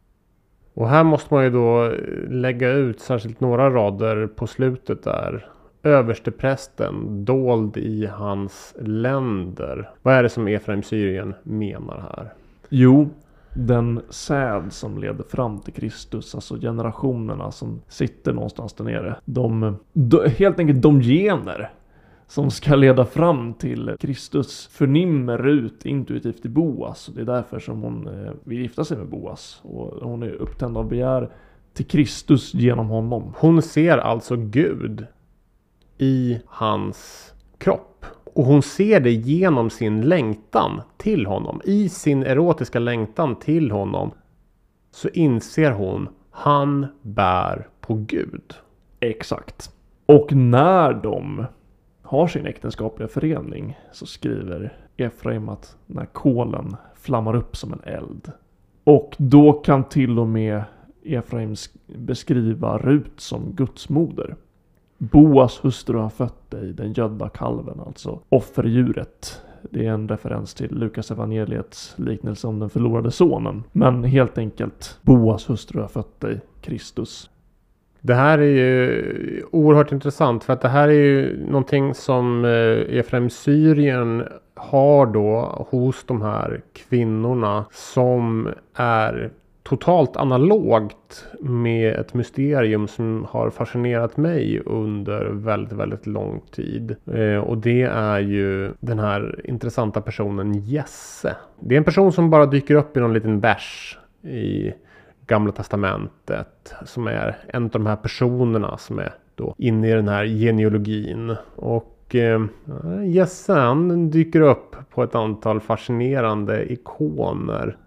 Och här måste man ju då lägga ut särskilt några rader på slutet där. Översteprästen dold i hans länder. Vad är det som Efraim Syrien menar här? Jo, den säd som leder fram till Kristus, alltså generationerna som sitter någonstans där nere. De, de, helt enkelt de gener som ska leda fram till Kristus förnimmer Rut intuitivt i Boas. Det är därför som hon eh, vill gifta sig med Boas. Och hon är upptänd av begär till Kristus genom honom. Hon ser alltså Gud i hans kropp. Och hon ser det genom sin längtan till honom. I sin erotiska längtan till honom så inser hon, han bär på Gud. Exakt. Och när de har sin äktenskapliga förening så skriver Efraim att när kolen flammar upp som en eld. Och då kan till och med Efraim beskriva Rut som Guds moder. Boas hustru har fött dig, den gödda kalven, alltså offerdjuret. Det är en referens till Lukas evangeliets liknelse om den förlorade sonen. Men helt enkelt, Boas hustru har fött dig, Kristus. Det här är ju oerhört intressant, för att det här är ju någonting som Efraim Syrien har då hos de här kvinnorna som är totalt analogt med ett mysterium som har fascinerat mig under väldigt, väldigt lång tid. Eh, och det är ju den här intressanta personen Jesse. Det är en person som bara dyker upp i någon liten vers i Gamla testamentet, som är en av de här personerna som är då inne i den här genealogin. Och eh, Jesse, han dyker upp på ett antal fascinerande ikoner.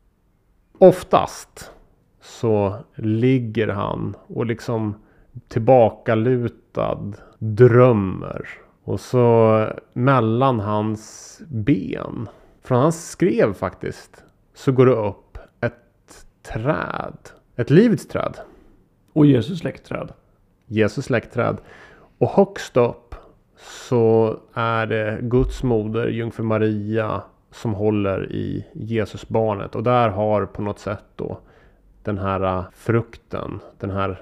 Oftast så ligger han och liksom tillbakalutad drömmer. Och så mellan hans ben, från hans skrev faktiskt, så går det upp ett träd. Ett livets träd. Och Jesus släktträd. Jesus släktträd. Och högst upp så är det Guds moder, jungfru Maria, som håller i Jesus barnet. Och där har på något sätt då den här frukten, den här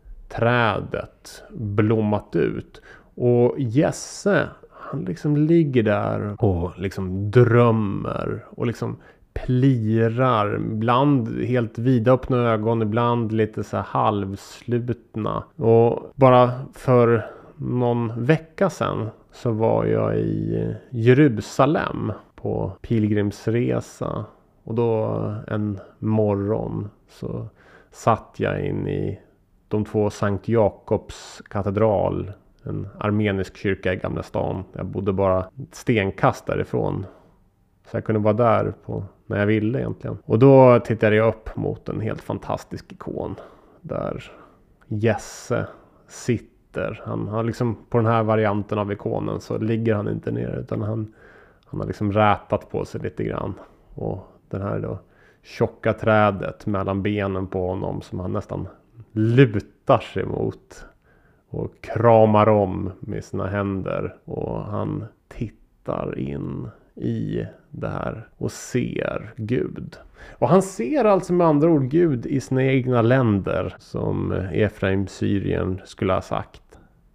trädet blommat ut. Och Jesse, han liksom ligger där och liksom drömmer och liksom plirar. Ibland helt vidöppna ögon, ibland lite så här halvslutna. Och bara för någon vecka sedan så var jag i Jerusalem på pilgrimsresa. Och då en morgon så satt jag in i de två Sankt Jakobs katedral. En armenisk kyrka i Gamla stan. Jag bodde bara ett stenkast därifrån. Så jag kunde vara där på när jag ville egentligen. Och då tittade jag upp mot en helt fantastisk ikon. Där Jesse sitter. Han har liksom på den här varianten av ikonen så ligger han inte ner, utan han, han har liksom rätat på sig lite grann. Och den här då tjocka trädet mellan benen på honom som han nästan lutar sig mot. Och kramar om med sina händer. Och han tittar in i det här och ser Gud. Och han ser alltså med andra ord Gud i sina egna länder, som Efraim Syrien skulle ha sagt.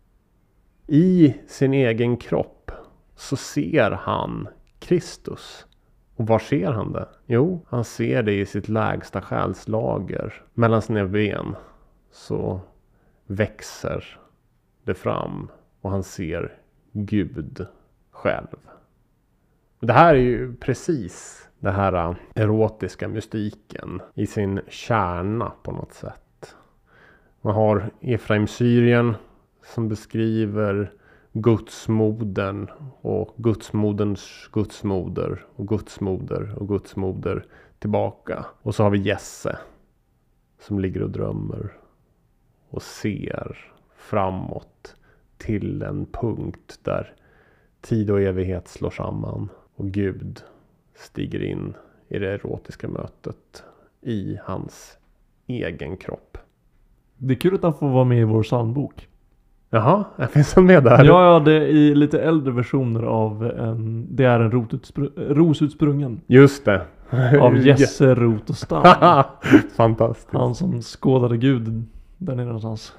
I sin egen kropp så ser han Kristus. Och var ser han det? Jo, han ser det i sitt lägsta själslager. Mellan sina ben så växer det fram och han ser Gud själv. Det här är ju precis det här erotiska mystiken i sin kärna på något sätt. Man har Efraim Syrien som beskriver Gudsmodern och Gudsmoderns Gudsmoder och Gudsmoder och Gudsmoder tillbaka. Och så har vi Jesse som ligger och drömmer och ser framåt till en punkt där tid och evighet slår samman och Gud stiger in i det erotiska mötet i hans egen kropp. Det är kul att han får vara med i vår psalmbok. Jaha, jag finns han med där? Ja, ja, det är i lite äldre versioner av en, det är en rotutspr- rosutsprungen. Just det. Av Jesse Rot och Stam. Fantastiskt. Han som skådade Gud där nere någonstans.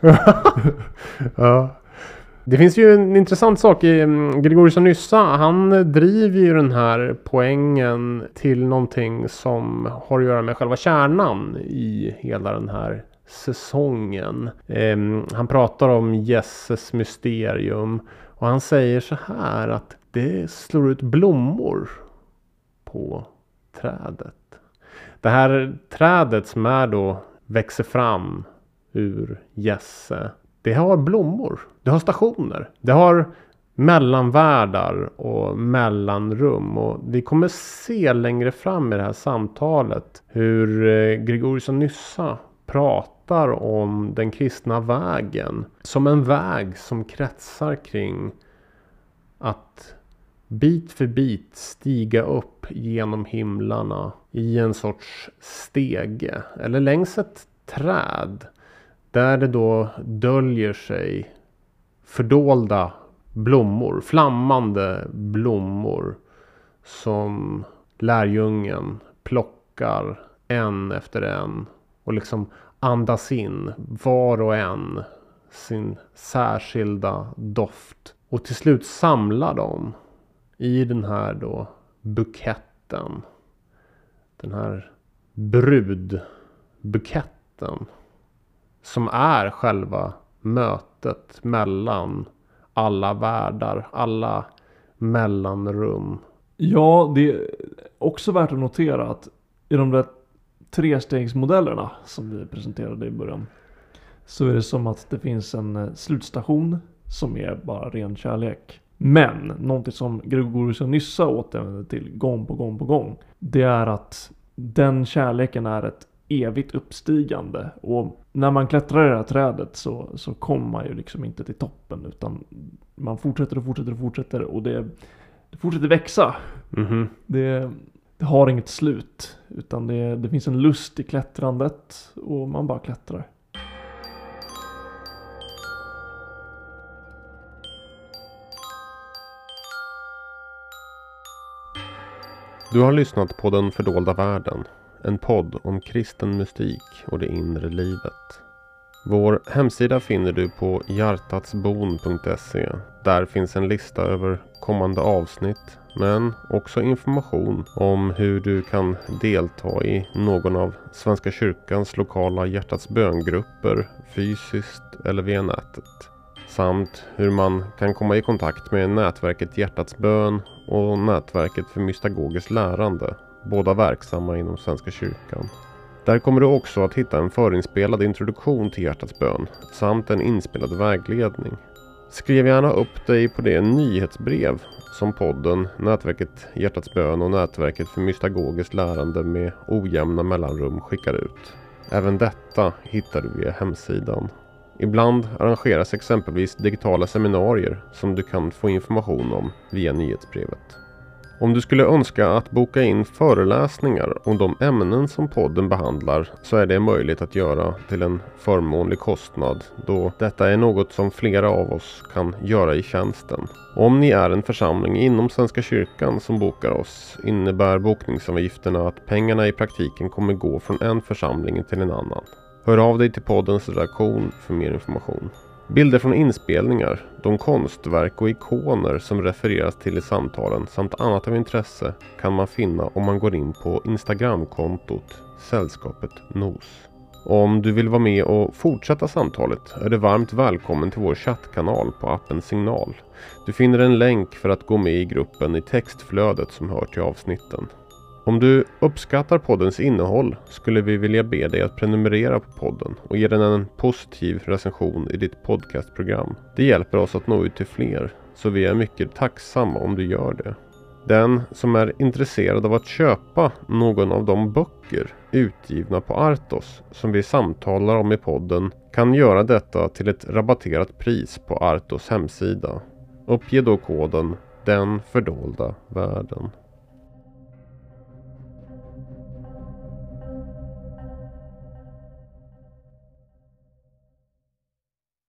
Ja. Det finns ju en intressant sak i Gregorius av Nyssa. Han driver ju den här poängen till någonting som har att göra med själva kärnan i hela den här säsongen. Um, han pratar om Jesses mysterium och han säger så här att det slår ut blommor på trädet. Det här trädet som är då växer fram ur Jesse, det har blommor, det har stationer, det har mellanvärldar och mellanrum. Och vi kommer se längre fram i det här samtalet hur Gregorius av Nyssa pratar om den kristna vägen som en väg som kretsar kring att bit för bit stiga upp genom himlarna i en sorts stege eller längs ett träd där det då döljer sig fördolda blommor, flammande blommor som lärjungen plockar en efter en och liksom andas in var och en sin särskilda doft och till slut samlar dem i den här då buketten, den här brudbuketten som är själva mötet mellan alla världar, alla mellanrum. Ja, det är också värt att notera att i de där trestegsmodellerna som vi presenterade i början så är det som att det finns en slutstation som är bara ren kärlek. Men någonting som Gregorius av Nyssa återvänder till gång på gång på gång, det är att den kärleken är ett evigt uppstigande. Och när man klättrar i det här trädet så, så kommer man ju liksom inte till toppen, utan man fortsätter och fortsätter och fortsätter och det, det fortsätter växa. Mm-hmm. Det, det har inget slut, utan det, det finns en lust i klättrandet och man bara klättrar. Du har lyssnat på Den fördolda världen, en podd om kristen mystik och det inre livet. Vår hemsida finner du på hjärtatsbon punkt se. Där finns en lista över kommande avsnitt, men också information om hur du kan delta i någon av Svenska kyrkans lokala hjärtats böngrupper fysiskt eller via nätet. Samt hur man kan komma i kontakt med nätverket Hjärtats bön och nätverket för mystagogiskt lärande, båda verksamma inom Svenska kyrkan. Där kommer du också att hitta en förinspelad introduktion till Hjärtats bön samt en inspelad vägledning. Skriv gärna upp dig på det nyhetsbrev som podden, nätverket Hjärtats bön och nätverket för mystagogiskt lärande med ojämna mellanrum skickar ut. Även detta hittar du via hemsidan. Ibland arrangeras exempelvis digitala seminarier som du kan få information om via nyhetsbrevet. Om du skulle önska att boka in föreläsningar om de ämnen som podden behandlar så är det möjligt att göra till en förmånlig kostnad, då detta är något som flera av oss kan göra i tjänsten. Om ni är en församling inom Svenska kyrkan som bokar oss innebär bokningsavgifterna att pengarna i praktiken kommer gå från en församling till en annan. Hör av dig till poddens redaktion för mer information. Bilder från inspelningar, de konstverk och ikoner som refereras till i samtalen samt annat av intresse kan man finna om man går in på Instagramkontot Sällskapet Nos. Om du vill vara med och fortsätta samtalet är du varmt välkommen till vår chattkanal på appen Signal. Du finner en länk för att gå med i gruppen i textflödet som hör till avsnitten. Om du uppskattar poddens innehåll skulle vi vilja be dig att prenumerera på podden och ge den en positiv recension i ditt podcastprogram. Det hjälper oss att nå ut till fler, så vi är mycket tacksamma om du gör det. Den som är intresserad av att köpa någon av de böcker utgivna på Artos som vi samtalar om i podden kan göra detta till ett rabatterat pris på Artos hemsida. Uppge då koden Den fördolda världen.